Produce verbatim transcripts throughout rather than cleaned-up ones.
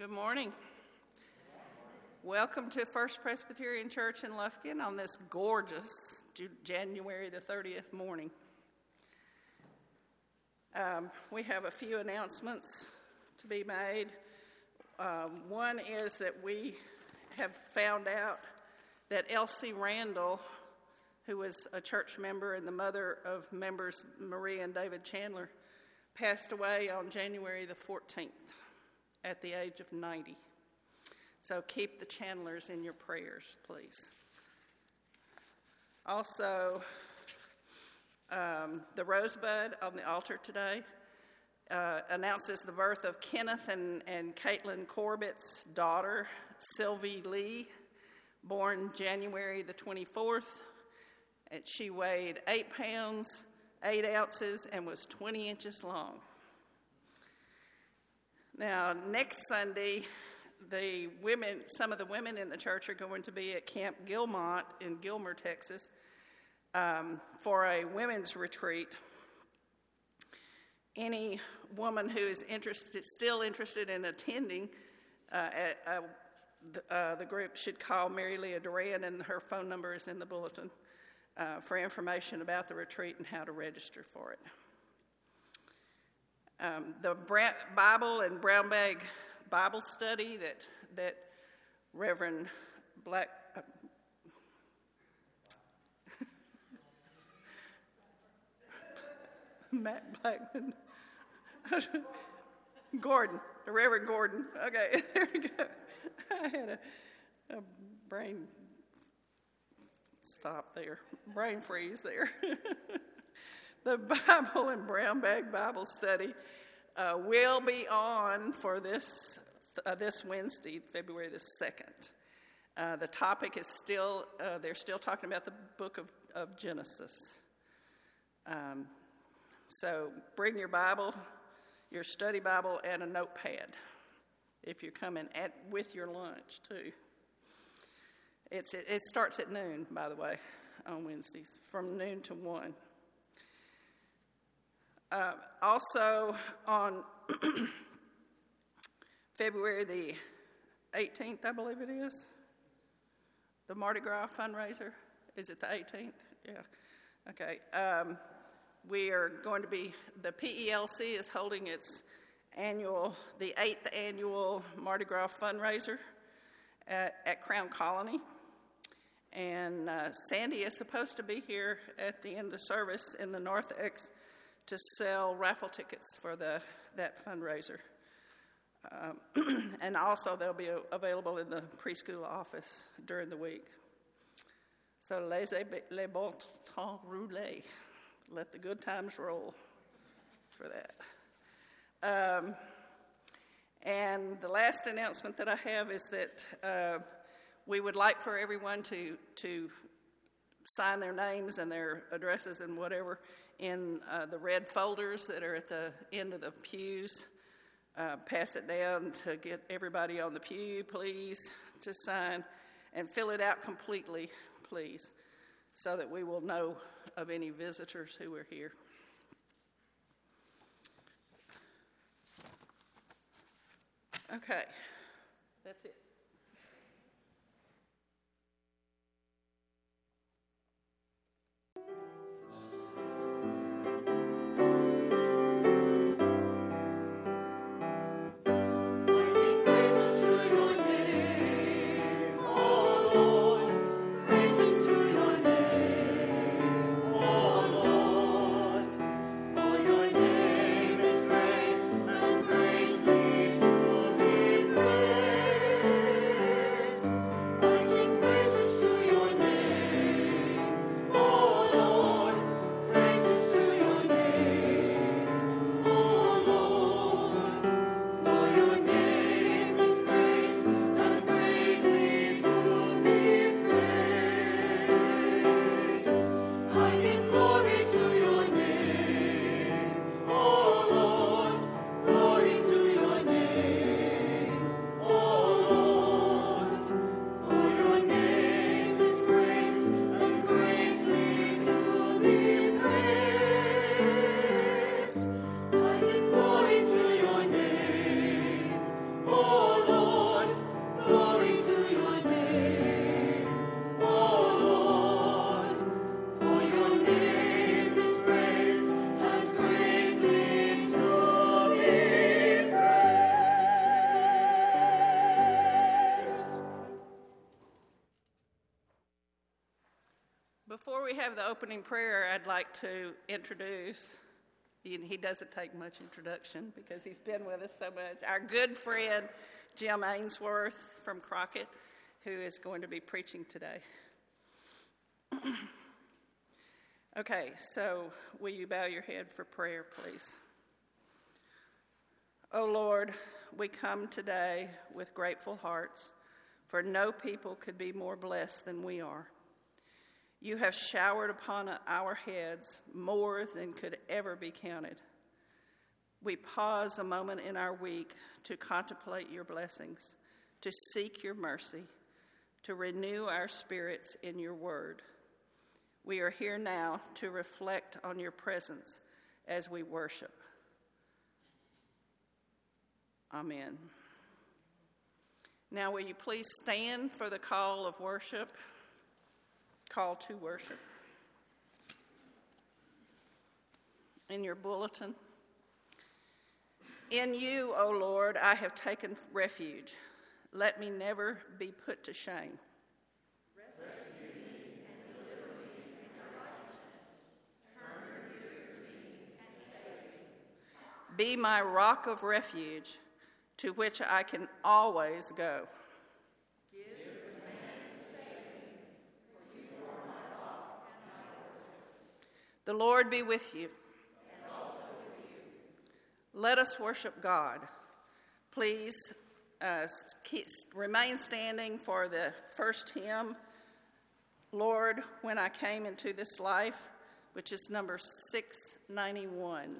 Good morning. Welcome to First Presbyterian Church in Lufkin on this gorgeous January the thirtieth morning. Um, we have a few announcements to be made. Um, one is that we have found out that Elsie Randall, who was a church member and the mother of members Marie and David Chandler, passed away on January the fourteenth at the age of ninety. So keep the Chandlers in your prayers, please. Also, um, the Rosebud on the altar today uh, announces the birth of Kenneth and, and Caitlin Corbett's daughter, Sylvie Lee, born January the twenty-fourth. And she weighed eight pounds, eight ounces, and was twenty inches long. Now, next Sunday, the women, some of the women in the church are going to be at Camp Gilmont in Gilmer, Texas, um, for a women's retreat. Any woman who is interested, still interested in attending uh, at, uh, the, uh, the group should call Mary Leah Duran, and her phone number is in the bulletin uh, for information about the retreat and how to register for it. Um, the Bra- Bible and Brown Bag Bible study that that Reverend Black uh, Matt Blackman Gordon, the Reverend Gordon. Okay, there we go. I had a, a brain stop there, brain freeze there. The Bible and Brown Bag Bible study uh, will be on for this uh, this Wednesday, February the second. Uh, the topic is still, uh, they're still talking about the book of, of Genesis. Um, so bring your Bible, your study Bible, and a notepad if you're coming at with your lunch, too. It's It, it starts at noon, by the way, on Wednesdays, from noon to one. Uh, also, on February the eighteenth, I believe it is, the Mardi Gras fundraiser. Is it the eighteenth? Yeah. Okay. Um, we are going to be, the P E L C is holding its annual, the eighth annual Mardi Gras fundraiser at, at Crown Colony. And uh, Sandy is supposed to be here at the end of service in the North X to sell raffle tickets for the that fundraiser. Um, and also they'll be available in the preschool office during the week. So laissez les bons temps rouler. Let the good times roll for that. Um, and the last announcement that I have is that uh, we would like for everyone to, to sign their names and their addresses and whatever in uh, the red folders that are at the end of the pews. Uh, pass it down to get everybody on the pew, please, to sign, and fill it out completely, please, so that we will know of any visitors who are here. Okay, that's it. Praise Before we have the opening prayer, I'd like to introduce, he doesn't take much introduction because he's been with us so much, our good friend Jim Ainsworth from Crockett, who is going to be preaching today. Okay, so will you bow your head for prayer, please? Oh Lord, we come today with grateful hearts, for no people could be more blessed than we are. You have showered upon our heads more than could ever be counted. We pause a moment in our week to contemplate your blessings, to seek your mercy, to renew our spirits in your word. We are here now to reflect on your presence as we worship. Amen. Now, will you please stand for the call of worship? Call to worship. In your bulletin. In you, O Lord, I have taken refuge. Let me never be put to shame. Rescue me and deliver me in your righteousness. Turn your ear to me and save me. Be my rock of refuge, to which I can always go. The Lord be with you. And also with you. Let us worship God. Please uh, keep, remain standing for the first hymn, Lord, When I Came Into This Life, which is number six ninety-one.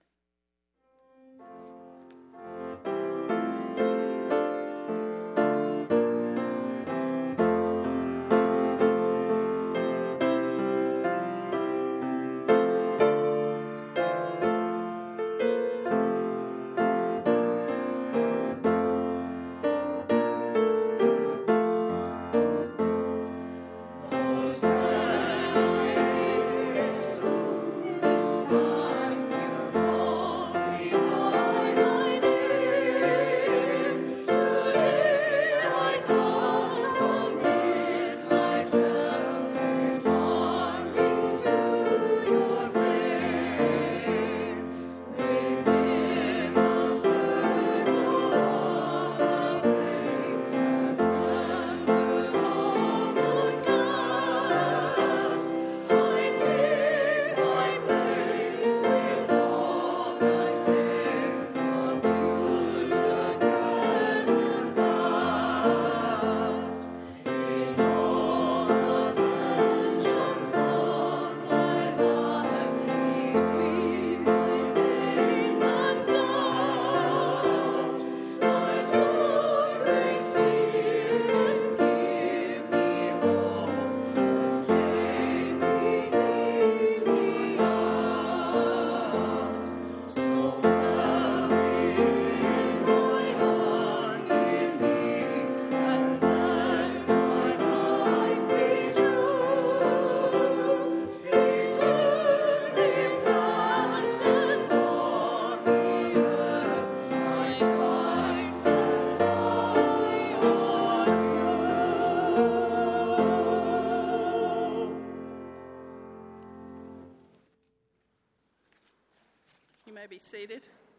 Be seated.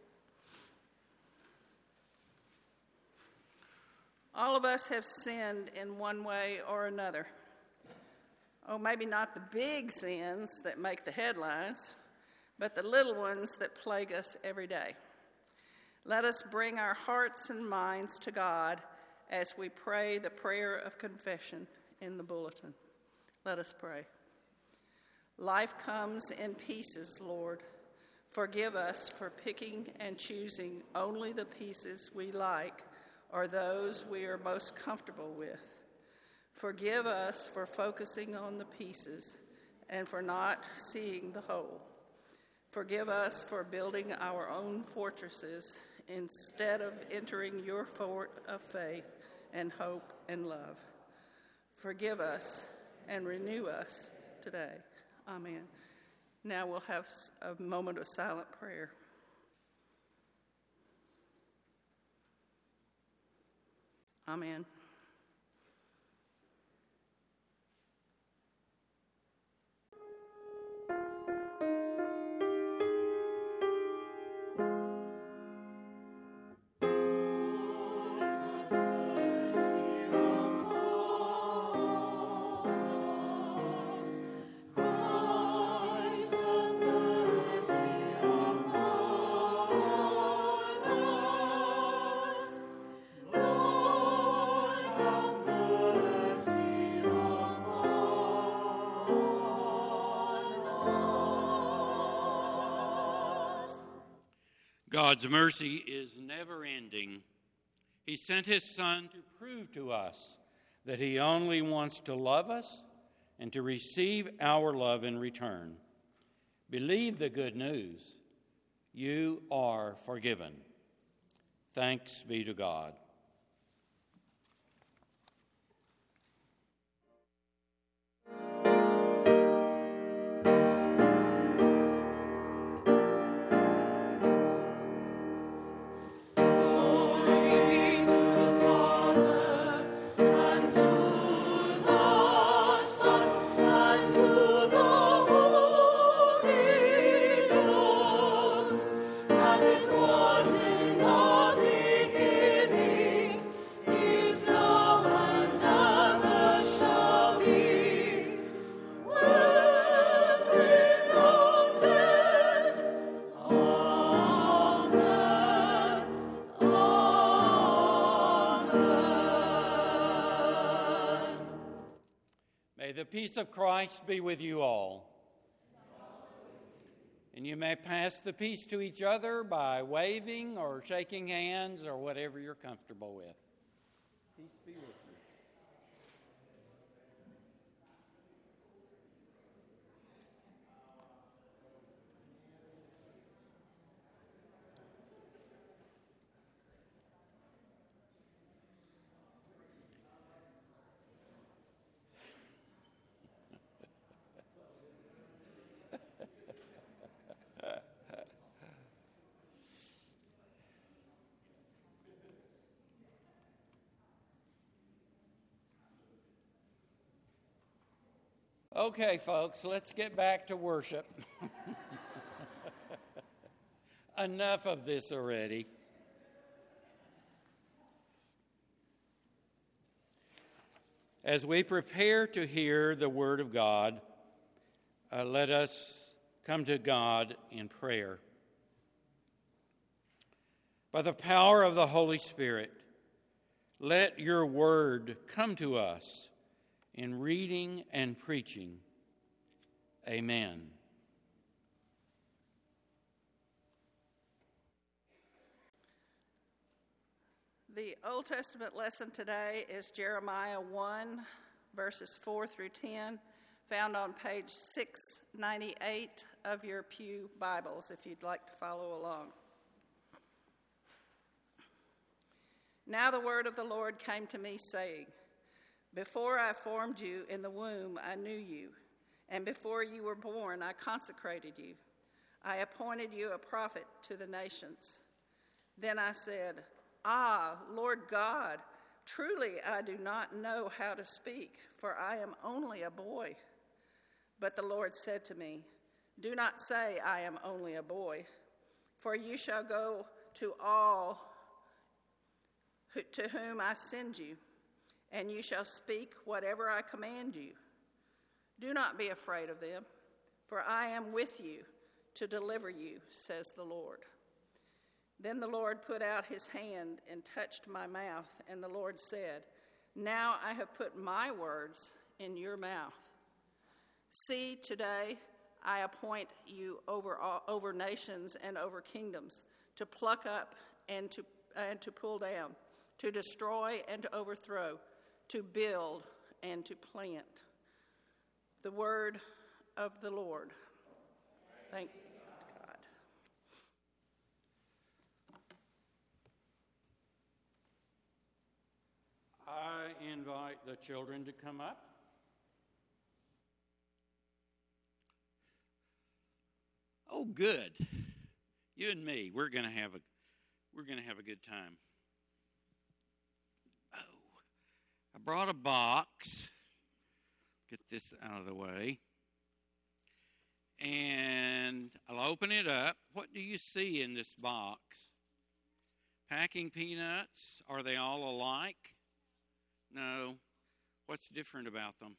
All of us have sinned in one way or another. Oh, maybe not the big sins that make the headlines, but the little ones that plague us every day. Let us bring our hearts and minds to God as we pray the prayer of confession in the bulletin. Let us pray. Life comes in pieces, Lord. Forgive us for picking and choosing only the pieces we like or those we are most comfortable with. Forgive us for focusing on the pieces and for not seeing the whole. Forgive us for building our own fortresses instead of entering your fort of faith and hope and love. Forgive us and renew us today. Amen. Now we'll have a moment of silent prayer. Amen. God's mercy is never ending. He sent his Son to prove to us that he only wants to love us and to receive our love in return. Believe the good news. You are forgiven. Thanks be to God. The peace of Christ be with you all. And you may pass the peace to each other by waving or shaking hands or whatever you're comfortable with. Peace be with you. Okay, folks, let's get back to worship. Enough of this already. As we prepare to hear the Word of God, uh, let us come to God in prayer. By the power of the Holy Spirit, let your Word come to us in reading and preaching. Amen. The Old Testament lesson today is Jeremiah one, verses four through ten, found on page six ninety-eight of your pew Bibles, if you'd like to follow along. Now the word of the Lord came to me, saying, Before I formed you in the womb, I knew you, and before you were born, I consecrated you. I appointed you a prophet to the nations. Then I said, Ah, Lord God, truly I do not know how to speak, for I am only a boy. But the Lord said to me, Do not say, I am only a boy, for you shall go to all who, to whom I send you, and you shall speak whatever I command you. Do not be afraid of them, for I am with you to deliver you, says the Lord. Then the Lord put out his hand and touched my mouth, and the Lord said, Now I have put my words in your mouth. See, today I appoint you over all, over nations and over kingdoms, to pluck up and to, and to pull down, to destroy and to overthrow, to build and to plant. The word of the Lord. Thank God. I invite the children to come up. Oh, good. You and me, we're going to have a we're going to have a good time. I brought a box. Get this out of the way. And I'll open it up. What do you see in this box? Packing peanuts. Are they all alike? No. What's different about them?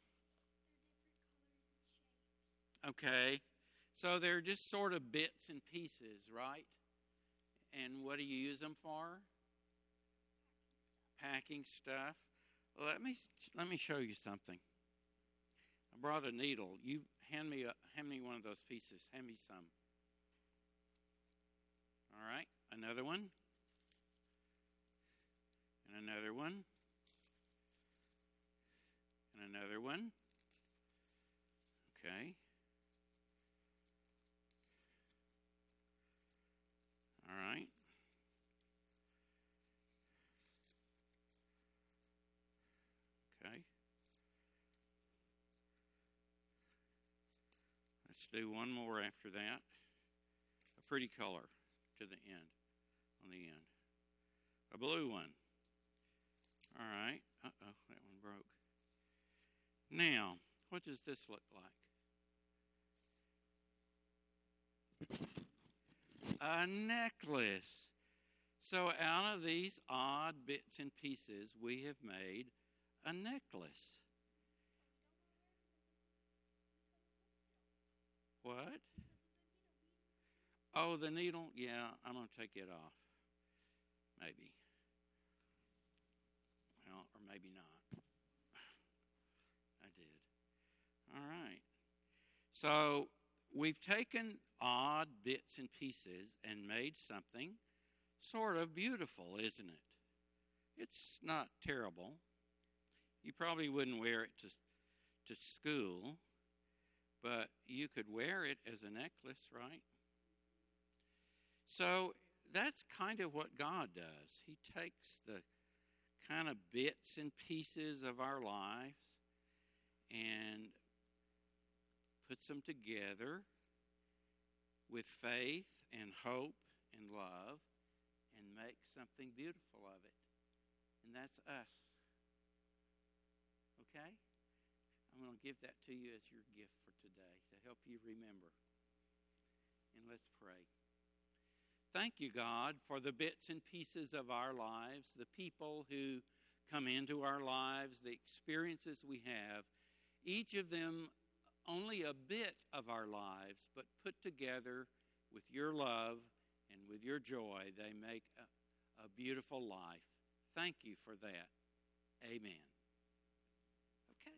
Okay. So they're just sort of bits and pieces, right? And what do you use them for? Packing stuff. Let me let me show you something. I brought a needle. You hand me a, hand me one of those pieces. Hand me some. All right. another one, and another one, and another one. Okay. All right. Okay. Let's do one more after that. A pretty color to the end, on the end. A blue one. All right. Uh-oh, that one broke. Now, what does this look like? A necklace. So out of these odd bits and pieces, we have made a necklace. What? Oh, the needle? Yeah, I'm going to take it off. Maybe. Well, or maybe not. I did. All right. So we've taken odd bits and pieces and made something sort of beautiful, isn't it? It's not terrible. You probably wouldn't wear it to, to school, but you could wear it as a necklace, right? So that's kind of what God does. He takes the kind of bits and pieces of our lives and puts them together with faith and hope and love and makes something beautiful of it. And that's us. Okay? I'm going to give that to you as your gift for today to help you remember. And let's pray. Thank you, God, for the bits and pieces of our lives, the people who come into our lives, the experiences we have, each of them only a bit of our lives, but put together with your love and with your joy, they make a, a beautiful life. Thank you for that. Amen. Okay.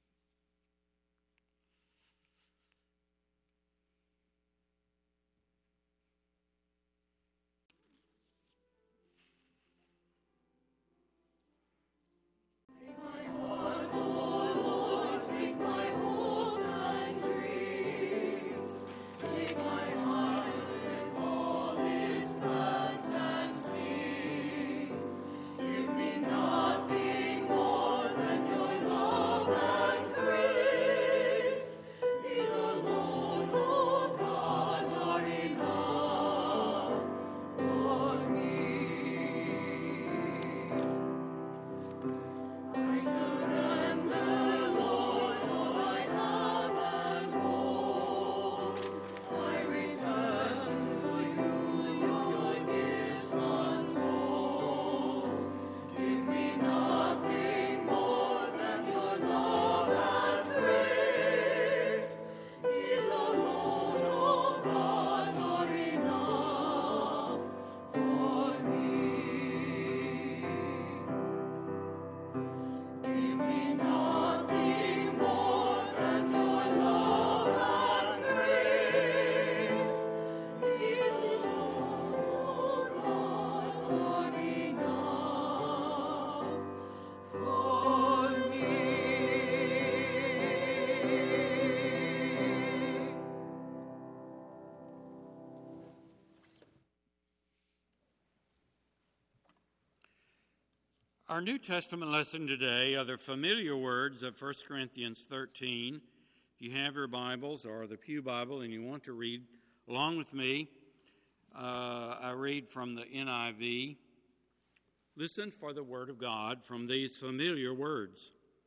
Our New Testament lesson today are the familiar words of First Corinthians thirteen. If you have your Bibles or the Pew Bible and you want to read along with me, uh, I read from the N I V. Listen for the word of God from these familiar words.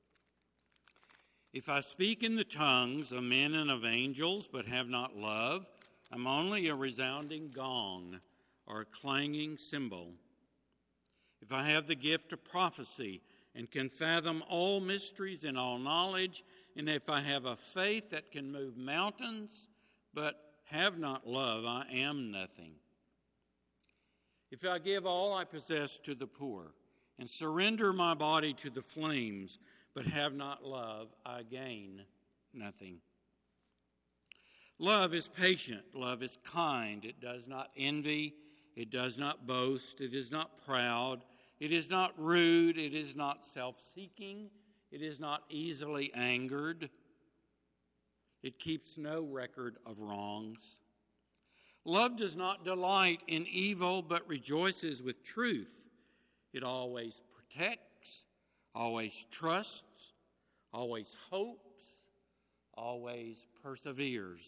If I speak in the tongues of men and of angels, but have not love, I'm only a resounding gong or a clanging cymbal. If I have the gift of prophecy and can fathom all mysteries and all knowledge, and if I have a faith that can move mountains, but have not love, I am nothing. If I give all I possess to the poor and surrender my body to the flames, but have not love, I gain nothing. Love is patient. Love is kind. It does not envy. It does not boast. It is not proud. It is not rude. It is not self-seeking. It is not easily angered. It keeps no record of wrongs. Love does not delight in evil, but rejoices with truth. It always protects, always trusts, always hopes, always perseveres.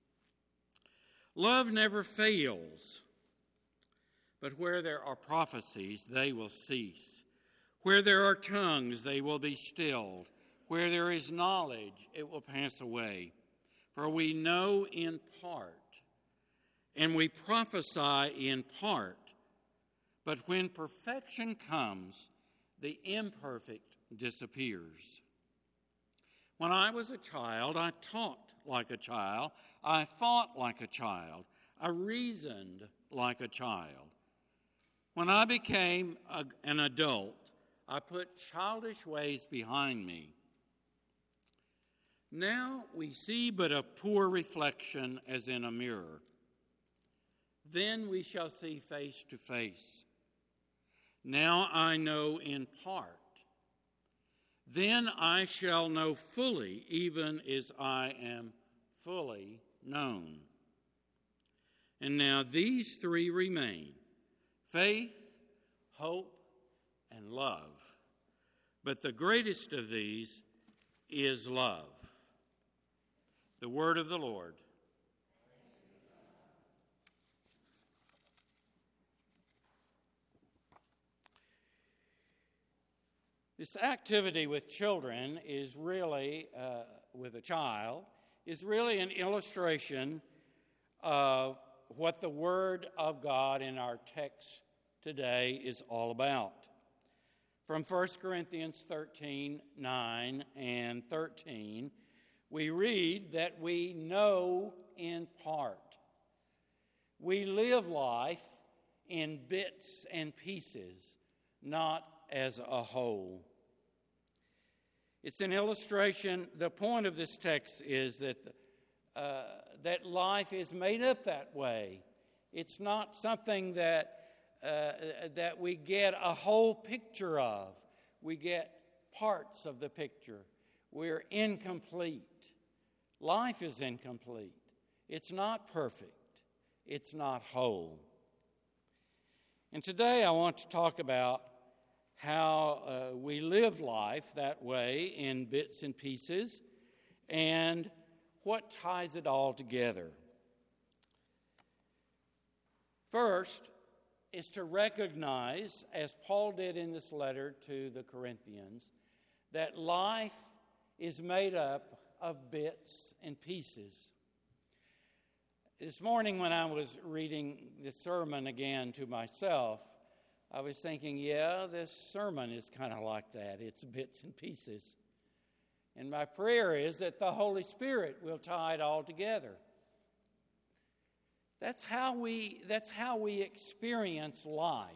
Love never fails, but where there are prophecies, they will cease. Where there are tongues, they will be stilled. Where there is knowledge, it will pass away. For we know in part, and we prophesy in part. But when perfection comes, the imperfect disappears. When I was a child, I talked like a child. I thought like a child. I reasoned like a child. When I became a, an adult, I put childish ways behind me. Now we see but a poor reflection as in a mirror. Then we shall see face to face. Now I know in part. Then I shall know fully, even as I am fully known. And now these three remain: faith, hope, and love. But the greatest of these is love. The word of the Lord. This activity with children is really, uh, with a child, is really an illustration of what the Word of God in our text today is all about. From First Corinthians thirteen, nine and thirteen, we read that we know in part. We live life in bits and pieces, not as a whole. It's an illustration. The point of this text is that uh, that life is made up that way. It's not something that uh, that we get a whole picture of. We get parts of the picture. We're incomplete. Life is incomplete. It's not perfect. It's not whole. And today I want to talk about how uh, we live life that way in bits and pieces, and what ties it all together. First is to recognize, as Paul did in this letter to the Corinthians, that life is made up of bits and pieces. This morning when I was reading the sermon again to myself, I was thinking, yeah, this sermon is kind of like that. It's bits and pieces. And my prayer is that the Holy Spirit will tie it all together. That's how we, that's how we experience life.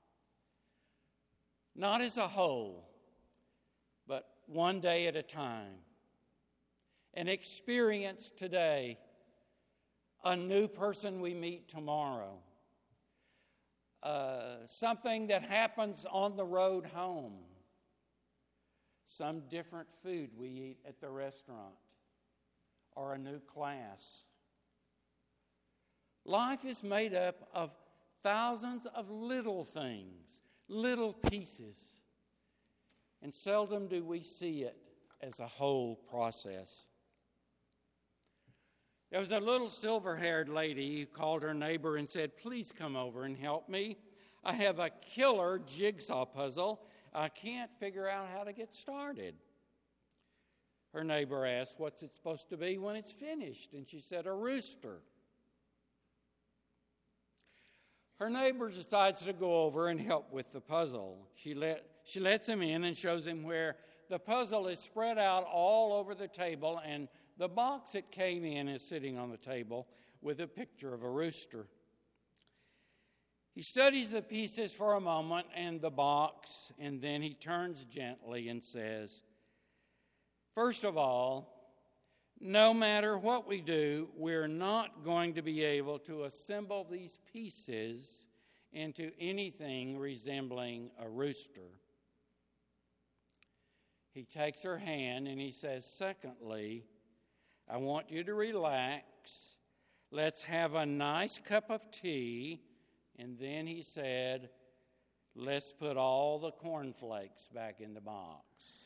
Not as a whole, but one day at a time. An experience today, a new person we meet tomorrow. Uh, something that happens on the road home, some different food we eat at the restaurant, or a new class. Life is made up of thousands of little things, little pieces, and seldom do we see it as a whole process. There was a little silver-haired lady who called her neighbor and said, "Please come over and help me. I have a killer jigsaw puzzle. I can't figure out how to get started." Her neighbor asked, "What's it supposed to be when it's finished?" And she said, "A rooster." Her neighbor decides to go over and help with the puzzle. She let she lets him in and shows him where the puzzle is spread out all over the table, and the box it came in is sitting on the table with a picture of a rooster. He studies the pieces for a moment and the box, and then he turns gently and says, "First of all, no matter what we do, we're not going to be able to assemble these pieces into anything resembling a rooster. He takes her hand and he says, secondly, I want you to relax. Let's have a nice cup of tea. And then he said, let's put all the cornflakes back in the box.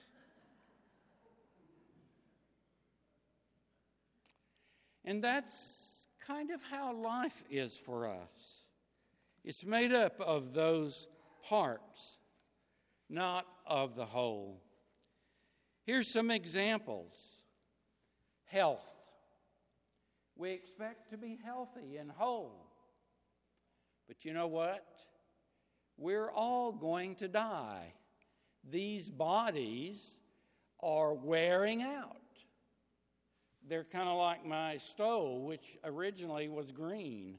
And that's kind of how life is for us. It's made up of those parts, not of the whole. Here's some examples. Health. We expect to be healthy and whole. But you know what? We're all going to die. These bodies are wearing out. They're kind of like my stove, which originally was green.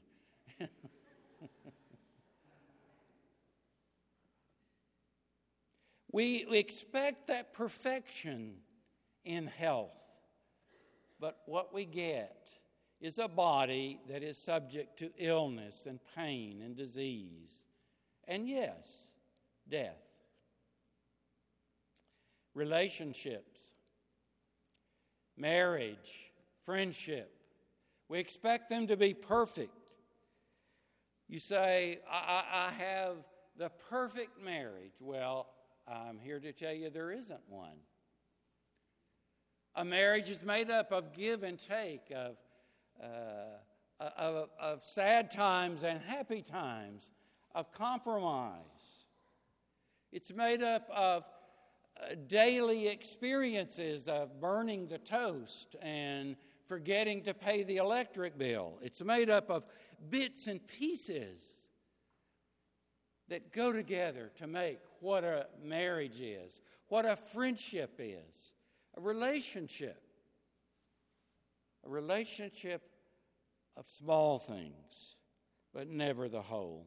We expect that perfection in health, but what we get is a body that is subject to illness and pain and disease, and yes, death. Relationships, marriage, friendship, we expect them to be perfect. You say, I, I, I have the perfect marriage. Well, I'm here to tell you there isn't one. A marriage is made up of give and take, of, uh, of, of sad times and happy times, of compromise. It's made up of uh, daily experiences of burning the toast and forgetting to pay the electric bill. It's made up of bits and pieces that go together to make what a marriage is, what a friendship is, a relationship, a relationship of small things, but never the whole.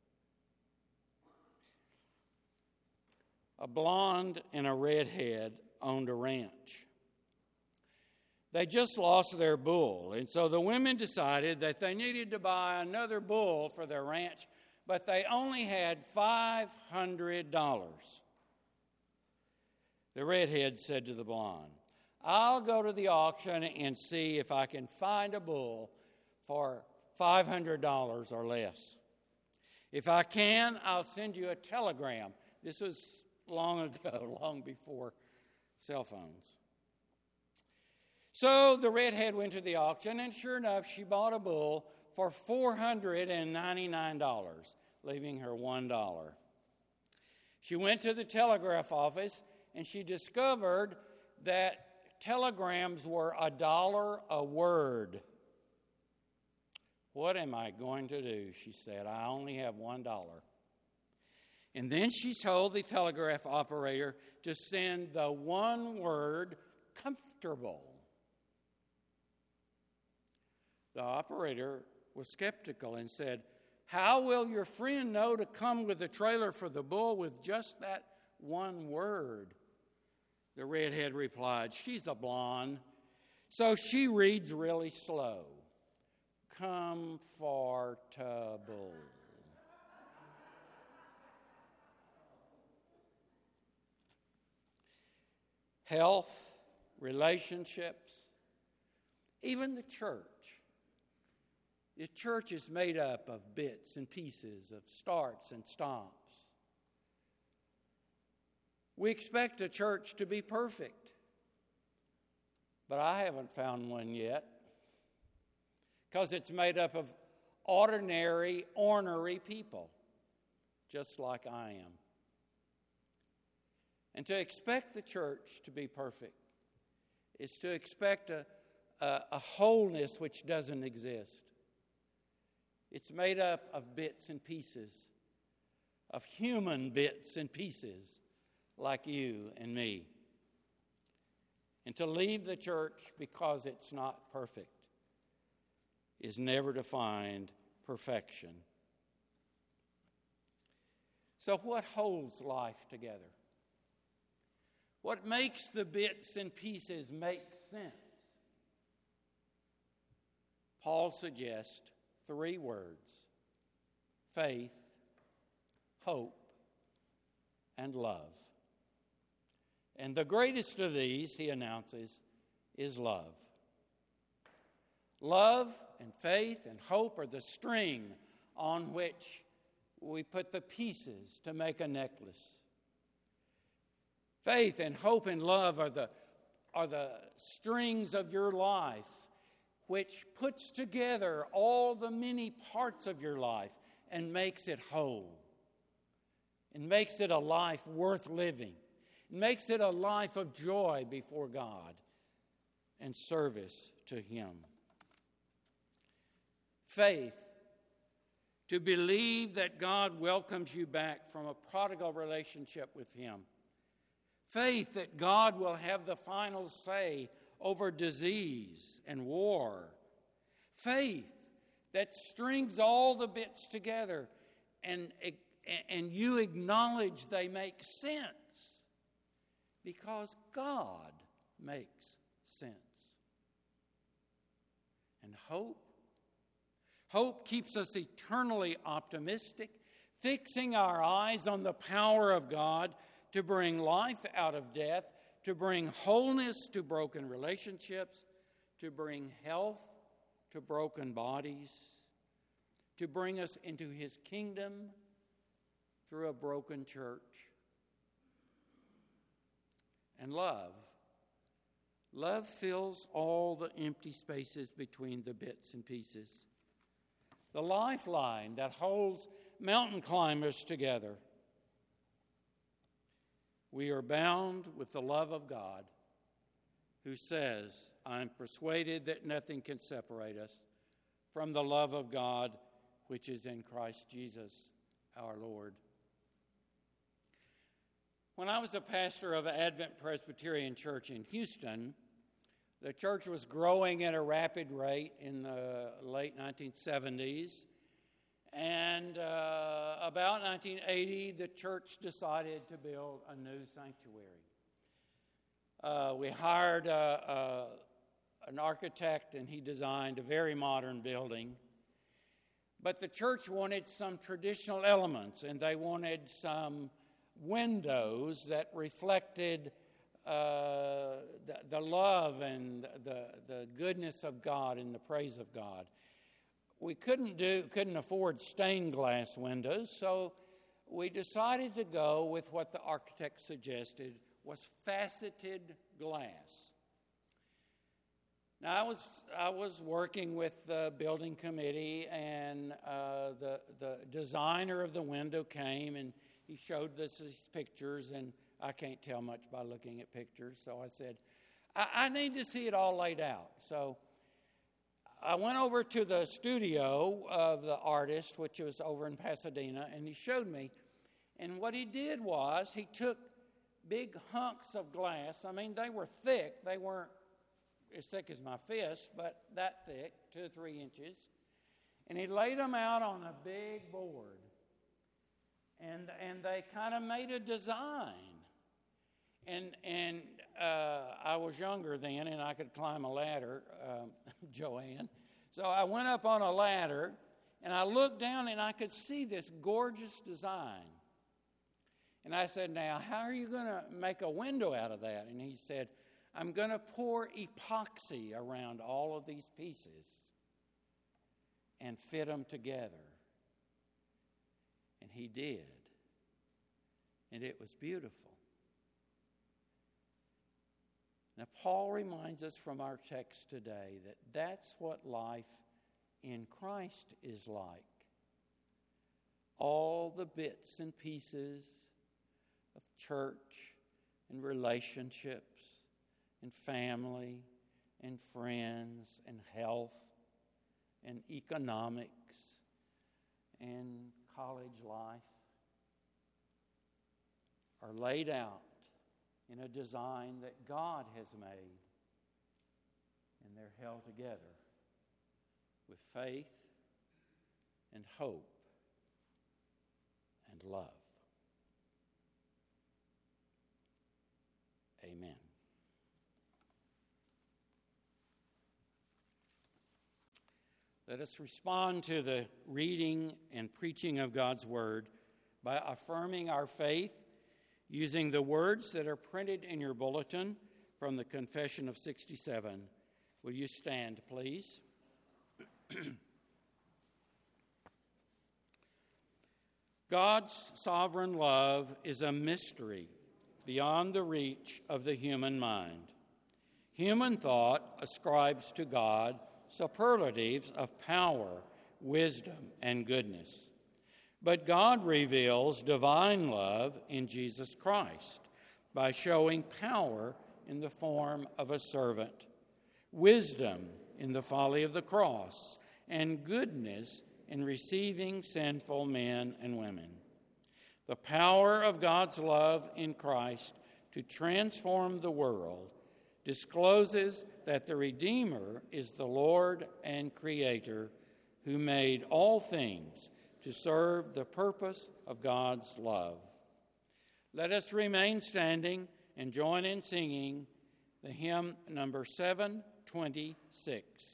A blonde and a redhead owned a ranch. They just lost their bull, and so the women decided that they needed to buy another bull for their ranch, but they only had five hundred dollars. The redhead said to the blonde, I'll go to the auction and see if I can find a bull for five hundred dollars or less. If I can, I'll send you a telegram. This was long ago, long before cell phones. So the redhead went to the auction, and sure enough, she bought a bull for four hundred ninety-nine dollars, leaving her one dollar. She went to the telegraph office, and she discovered that telegrams were a dollar a word. What am I going to do? She said. I only have one dollar. And then she told the telegraph operator to send the one word, comfortable. The operator was skeptical and said, how will your friend know to come with a trailer for the bull with just that one word? The redhead replied, she's a blonde, so she reads really slow. Comfortable. Health, relationships, even the church. The church is made up of bits and pieces, of starts and stops. We expect a church to be perfect, but I haven't found one yet, because it's made up of ordinary, ornery people, just like I am. And to expect the church to be perfect is to expect a, a, a wholeness which doesn't exist. It's made up of bits and pieces, of human bits and pieces, like you and me. And to leave the church because it's not perfect is never to find perfection. So what holds life together? What makes the bits and pieces make sense? Paul suggests three words: faith, hope, and love. And the greatest of these, he announces, is love. Love and faith and hope are the string on which we put the pieces to make a necklace. Faith and hope and love are the, are the strings of your life, which puts together all the many parts of your life and makes it whole. And makes it a life worth living. It makes it a life of joy before God and service to Him. Faith, to believe that God welcomes you back from a prodigal relationship with Him. Faith that God will have the final say over disease and war. Faith that strings all the bits together and, and you acknowledge they make sense because God makes sense. And hope. Hope keeps us eternally optimistic, fixing our eyes on the power of God to bring life out of death, to bring wholeness to broken relationships, to bring health to broken bodies, to bring us into His kingdom through a broken church. And love. Love fills all the empty spaces between the bits and pieces. The lifeline that holds mountain climbers together. We are bound with the love of God, who says, I am persuaded that nothing can separate us from the love of God which is in Christ Jesus our Lord. When I was a pastor of Advent Presbyterian Church in Houston, the church was growing at a rapid rate in the late nineteen seventies. And uh, about nineteen eighty, the church decided to build a new sanctuary. Uh, we hired uh, uh, an architect, and he designed a very modern building. But the church wanted some traditional elements, and they wanted some windows that reflected uh, the, the love and the, the goodness of God and the praise of God. We couldn't do couldn't afford stained glass windows, so we decided to go with what the architect suggested was faceted glass. Now I was I was working with the building committee, and uh, the the designer of the window came and he showed us these pictures, and I can't tell much by looking at pictures, so I said, I, I need to see it all laid out. So I went over to the studio of the artist, which was over in Pasadena, and he showed me. And what he did was he took big hunks of glass. I mean, they were thick. They weren't as thick as my fist, but that thick, two or three inches. And he laid them out on a big board. And and they kind of made a design. And and uh, I was younger then, and I could climb a ladder, um, Joanne. So I went up on a ladder, and I looked down, and I could see this gorgeous design. And I said, now, how are you going to make a window out of that? And he said, I'm going to pour epoxy around all of these pieces and fit them together. And he did. And it was beautiful. Now, Paul reminds us from our text today that that's what life in Christ is like. All the bits and pieces of church and relationships and family and friends and health and economics and college life are laid out in a design that God has made, and they're held together with faith and hope and love. Amen. Let us respond to the reading and preaching of God's Word by affirming our faith using the words that are printed in your bulletin from the Confession of sixty-seven. Will you stand, please? God's sovereign love is a mystery beyond the reach of the human mind. Human thought ascribes to God superlatives of power, wisdom, and goodness. But God reveals divine love in Jesus Christ by showing power in the form of a servant, wisdom in the folly of the cross, and goodness in receiving sinful men and women. The power of God's love in Christ to transform the world discloses that the Redeemer is the Lord and Creator who made all things to serve the purpose of God's love. Let us remain standing and join in singing the hymn number seven twenty-six.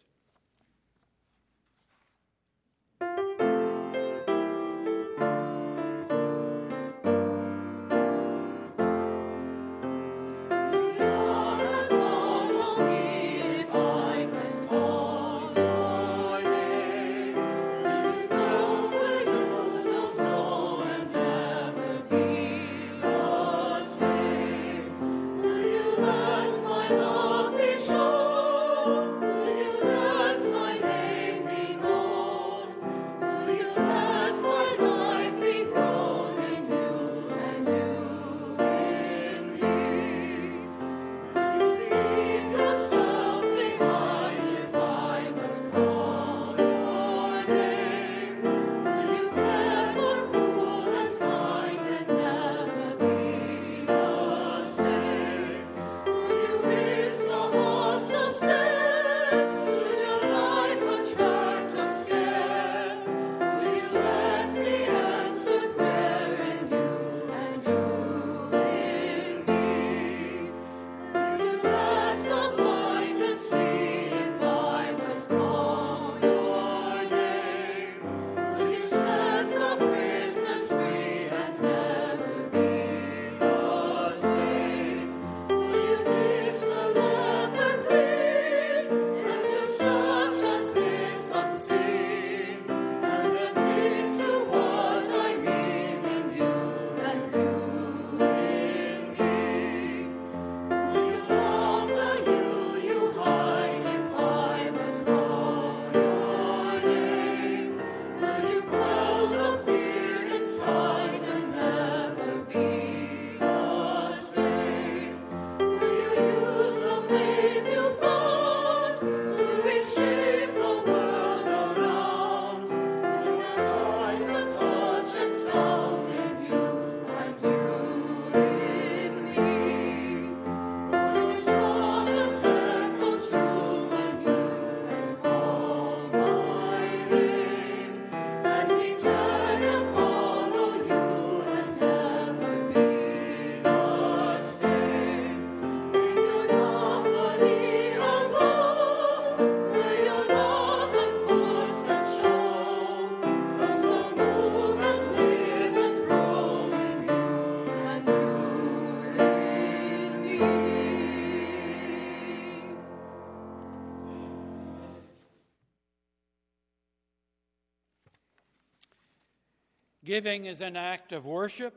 Giving is an act of worship.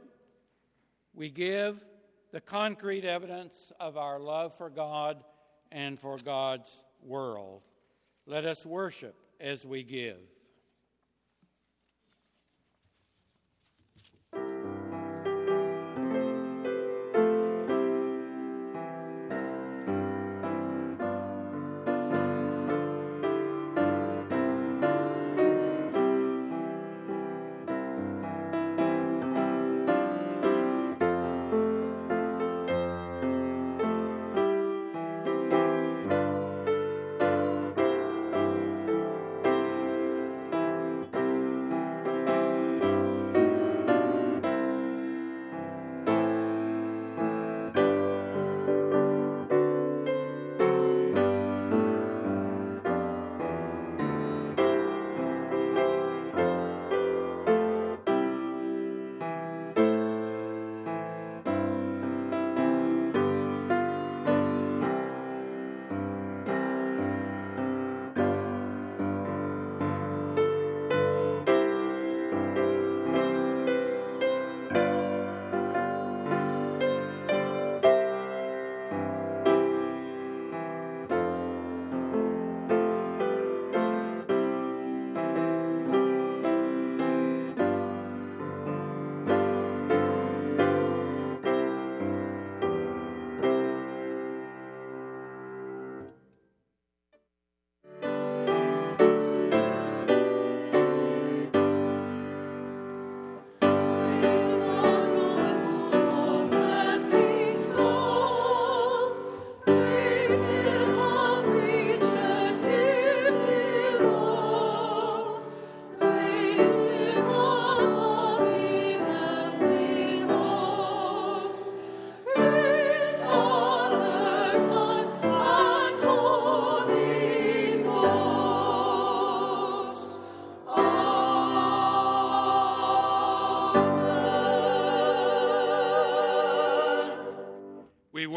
We give the concrete evidence of our love for God and for God's world. Let us worship as we give.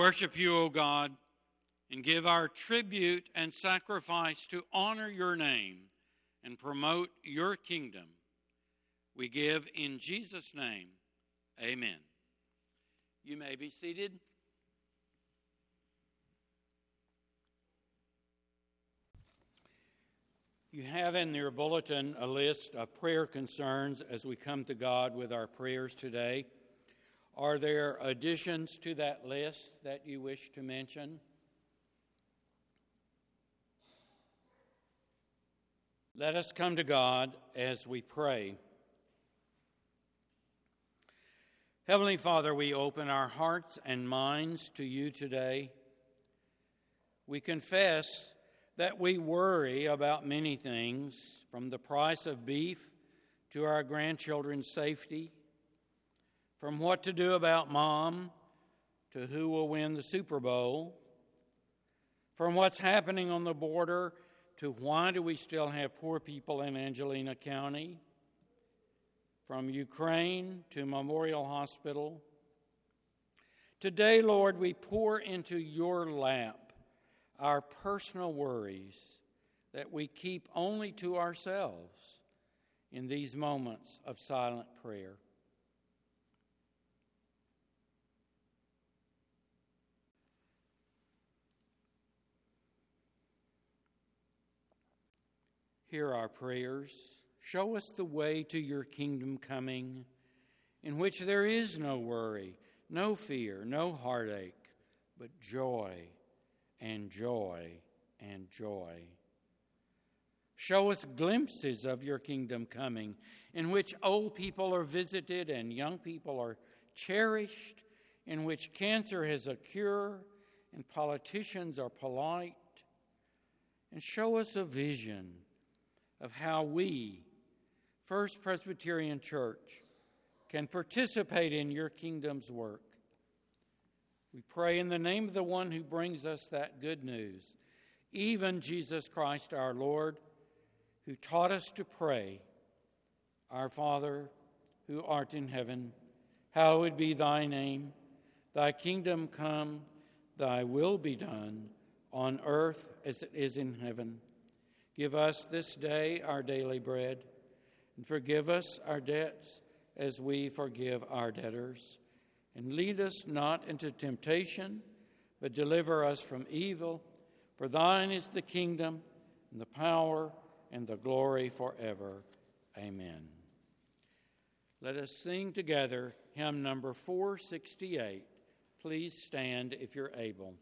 worship you, O God, and give our tribute and sacrifice to honor your name and promote your kingdom. We give in Jesus' name, amen. You may be seated. You have in your bulletin a list of prayer concerns as we come to God with our prayers today. Are there additions to that list that you wish to mention? Let us come to God as we pray. Heavenly Father, we open our hearts and minds to you today. We confess that we worry about many things, from the price of beef to our grandchildren's safety, from what to do about Mom to who will win the Super Bowl, from what's happening on the border to why do we still have poor people in Angelina County, from Ukraine to Memorial Hospital. Today, Lord, we pour into your lap our personal worries that we keep only to ourselves in these moments of silent prayer. Hear our prayers. Show us the way to your kingdom coming, in which there is no worry, no fear, no heartache, but joy and joy and joy. Show us glimpses of your kingdom coming, in which old people are visited and young people are cherished, in which cancer has a cure and politicians are polite. And show us a vision of how we, First Presbyterian Church, can participate in your kingdom's work. We pray in the name of the one who brings us that good news, even Jesus Christ our Lord, who taught us to pray, Our Father, who art in heaven, hallowed be thy name. Thy kingdom come, thy will be done, on earth as it is in heaven. Give us this day our daily bread, and forgive us our debts as we forgive our debtors. And lead us not into temptation, but deliver us from evil. For thine is the kingdom, and the power, and the glory forever. Amen. Let us sing together hymn number four sixty-eight. Please stand if you're able.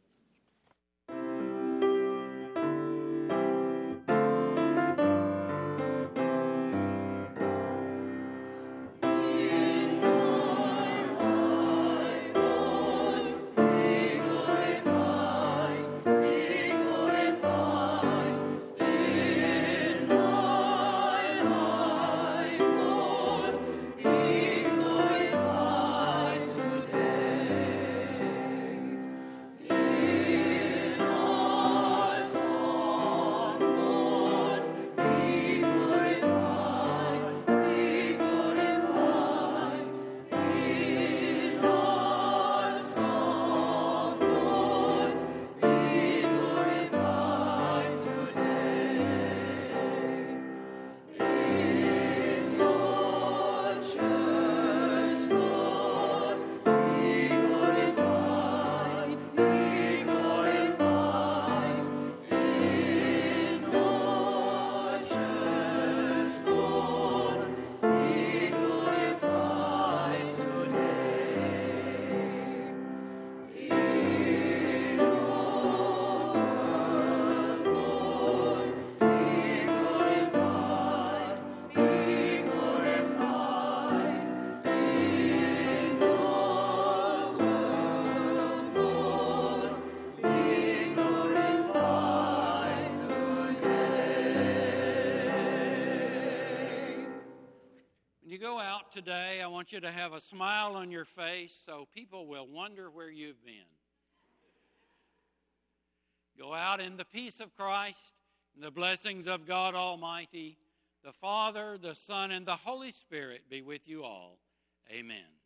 Today, I want you to have a smile on your face so people will wonder where you've been. Go out in the peace of Christ and the blessings of God Almighty, the Father, the Son, and the Holy Spirit be with you all. Amen.